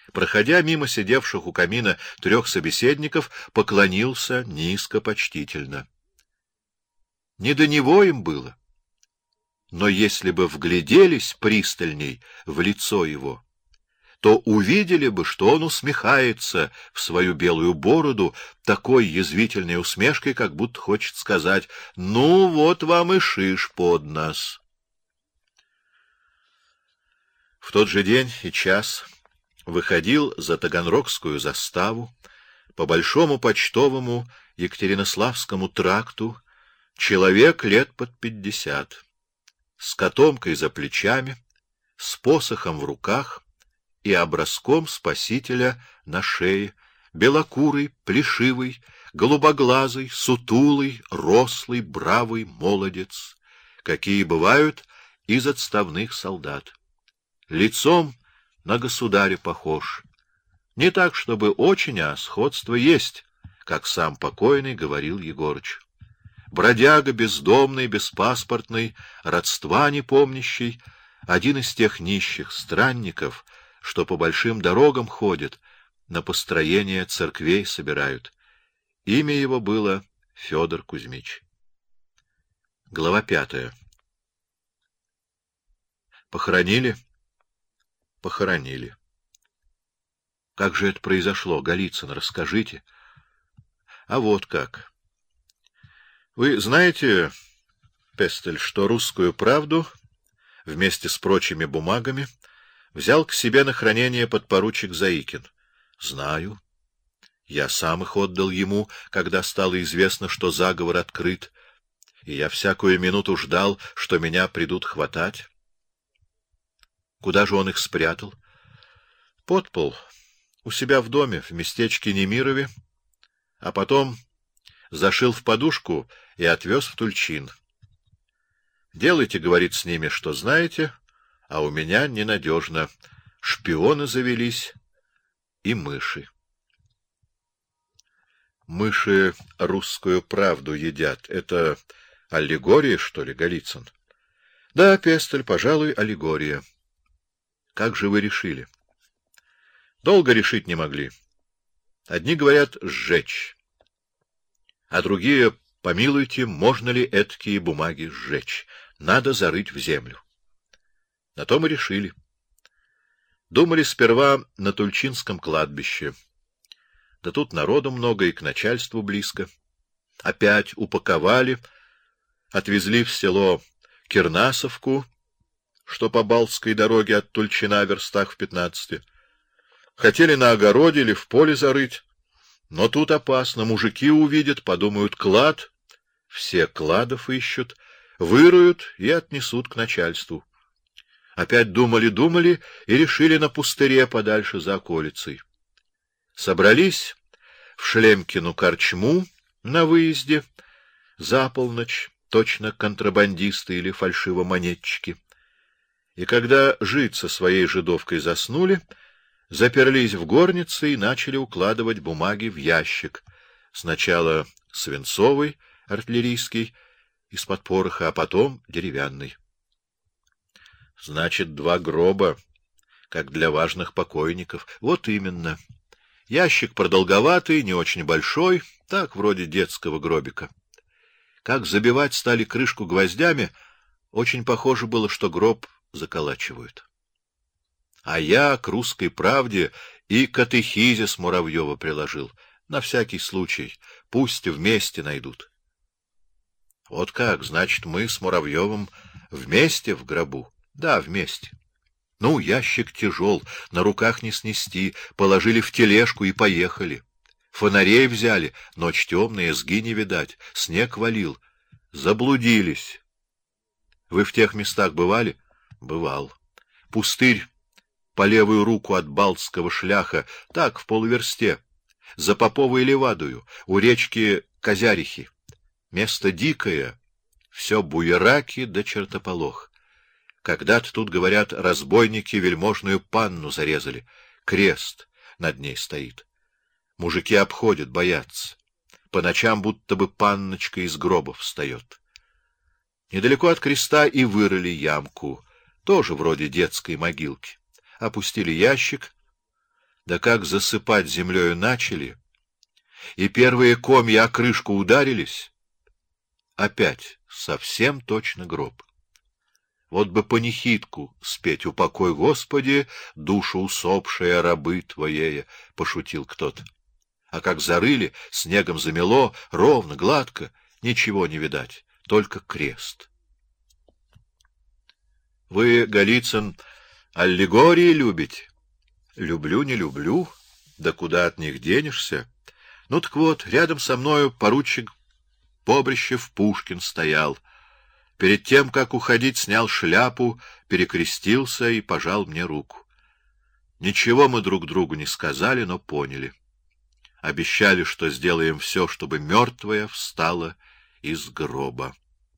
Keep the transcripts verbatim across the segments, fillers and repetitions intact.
Проходя мимо сидевших у камина трех собеседников, поклонился низко, почтительно. Не до него им было. Но если бы вгляделись пристальней в лицо его, то увидели бы, что он усмехается в свою белую бороду такой язвительной усмешкой, как будто хочет сказать: «Ну, вот вам и шиш под нас». В тот же день и час выходил за Таганрогскую заставу по Большому почтовому Екатеринославскому тракту человек лет под пятьдесят, с котомкой за плечами, с посохом в руках и образком Спасителя на шее, белокурый, плешивый, голубоглазый, сутулый, рослый, бравый молодец, какие бывают из отставных солдат. Лицом на государя похож. Не так, чтобы очень, а сходство есть, как сам покойный говорил Егорыч. Бродяга бездомный, беспаспортный, родства не помнящий, один из тех нищих странников, что по большим дорогам ходят, на построение церквей собирают. Имя его было Федор Кузьмич. Глава пятая. Похоронили? Похоронили. Как же это произошло, Голицын, расскажите. А вот как. Вы знаете, Пестель, что «Русскую правду» вместе с прочими бумагами взял к себе на хранение подпоручик Заикин? Знаю. Я сам их отдал ему, когда стало известно, что заговор открыт, и я всякую минуту ждал, что меня придут хватать. Куда же он их спрятал? Под пол, у себя в доме, в местечке Немирове, а потом зашил в подушку и отвез в Тульчин. Делайте, говорит, с ними, что знаете, а у меня ненадежно. Шпионы завелись и мыши. Мыши «Русскую правду» едят. Это аллегория, что ли, Голицын? Да, Пестель, пожалуй, аллегория. Как же вы решили? Долго решить не могли. Одни говорят сжечь, а другие: помилуйте, можно ли эткие бумаги сжечь? Надо зарыть в землю. На то мы решили. Думали сперва на Тульчинском кладбище. Да тут народу много и к начальству близко. Опять упаковали, отвезли в село Кирнасовку, что по Балтской дороге от Тульчина верстах в пятнадцати. Хотели на огороде или в поле зарыть, но тут опасно, мужики увидят, подумают: клад, все кладов ищут, выруют и отнесут к начальству. Опять думали-думали и решили на пустыре подальше за околицей. Собрались в Шлемкину корчму на выезде за полночь, точно контрабандисты или фальшивомонетчики. И когда жид со своей жидовкой заснули, заперлись в горнице и начали укладывать бумаги в ящик. Сначала свинцовый, артиллерийский, из-под пороха, а потом деревянный. Значит, два гроба, как для важных покойников. Вот именно. Ящик продолговатый, не очень большой, так, вроде детского гробика. Как забивать стали крышку гвоздями, очень похоже было, что гроб заколачивают. А я к «Русской правде» и катехизис Муравьева приложил, на всякий случай, пусть вместе найдут. Вот как, значит, мы с Муравьевым вместе в гробу? Да, вместе. Ну, ящик тяжел, на руках не снести, положили в тележку и поехали. Фонарей взяли, ночь темная, сги не видать, снег валил. Заблудились. Вы в тех местах бывали? Бывал. Пустырь по левую руку от Балтского шляха, так, в полуверсте, за Поповой Левадою, у речки Козярихи. Место дикое, все буераки да чертополох. Когда-то тут, говорят, разбойники вельможную панну зарезали. Крест над ней стоит. Мужики обходят, боятся. По ночам будто бы панночка из гроба встает. Недалеко от креста и вырыли ямку, тоже вроде детской могилки. Опустили ящик, Да как засыпать землею начали, и первые комья о крышку ударились, опять совсем точно гроб. Вот бы панихидку спеть: «Упокой, Господи, душу усопшая рабы Твоей», — пошутил кто-то. А как зарыли, снегом замело, ровно, гладко, ничего не видать, только крест. Вы, Голицын, аллегории любите? Люблю, не люблю, да куда от них денешься? Ну так вот, рядом со мною поручик Побрищев Пушкин стоял. Перед тем, как уходить, снял шляпу, перекрестился и пожал мне руку. Ничего мы друг другу не сказали, но поняли. Обещали, что сделаем все, чтобы мертвая встала из гроба.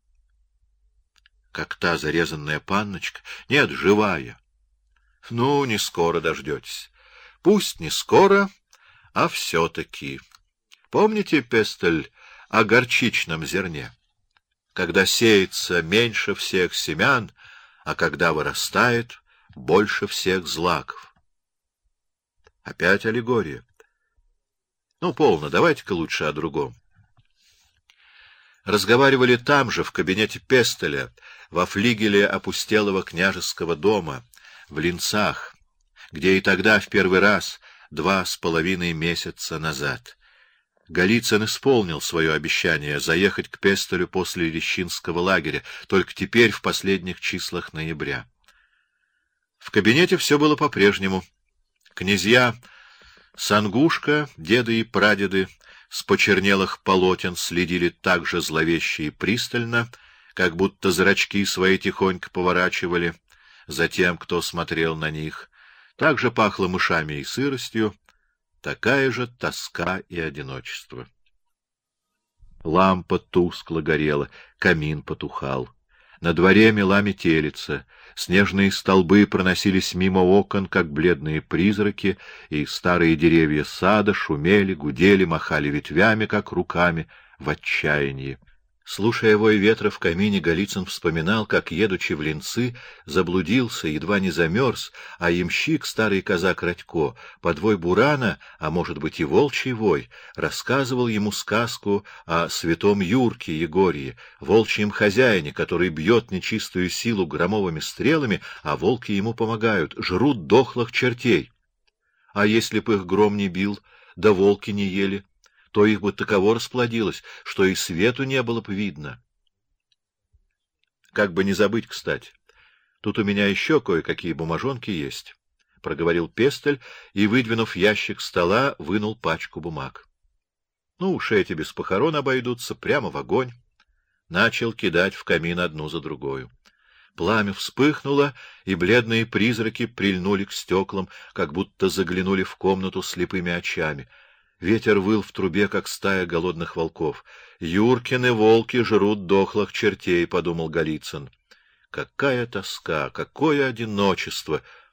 Как та зарезанная панночка? Нет, живая. Ну, не скоро дождетесь. Пусть не скоро, а все-таки. Помните, Пестель, о горчичном зерне? Когда сеется меньше всех семян, а когда вырастает больше всех злаков. Опять аллегория. Ну, полно, давайте-ка лучше о другом. Разговаривали там же, в кабинете Пестеля, во флигеле опустелого княжеского дома, в Линцах, где и тогда в первый раз, два с половиной месяца назад, Голицын исполнил свое обещание заехать к Пестелю после Лещинского лагеря, только теперь в последних числах ноября. В кабинете все было по-прежнему. Князья Сангушка, деды и прадеды, с почернелых полотен следили так же зловеще и пристально, как будто зрачки свои тихонько поворачивали за тем, кто смотрел на них. Так же пахло мышами и сыростью, такая же тоска и одиночество. Лампа тускло горела, камин потухал. На дворе мела метелица, снежные столбы проносились мимо окон, как бледные призраки, и старые деревья сада шумели, гудели, махали ветвями, как руками, в отчаянии. Слушая вой ветра в камине, Голицын вспоминал, как, едучи в Линцы, заблудился, едва не замерз, а ямщик, старый казак Радько, подвой бурана, а может быть и волчий вой, рассказывал ему сказку о святом Юрке Егорье, волчьем хозяине, который бьет нечистую силу громовыми стрелами, а волки ему помогают, жрут дохлых чертей. А если б их гром не бил, да волки не ели, то их бы таково расплодилось, что и свету не было бы видно. Как бы не забыть, кстати, тут у меня еще кое-какие бумажонки есть, — проговорил Пестель и, выдвинув ящик стола, вынул пачку бумаг. Ну уж эти без похорон обойдутся, прямо в огонь. Начал кидать в камин одну за другою. Пламя вспыхнуло, и бледные призраки прильнули к стеклам, как будто заглянули в комнату слепыми очами. Ветер выл в трубе, как стая голодных волков. «Юркины волки жрут дохлых чертей», — подумал Голицын. Какая тоска, какое одиночество!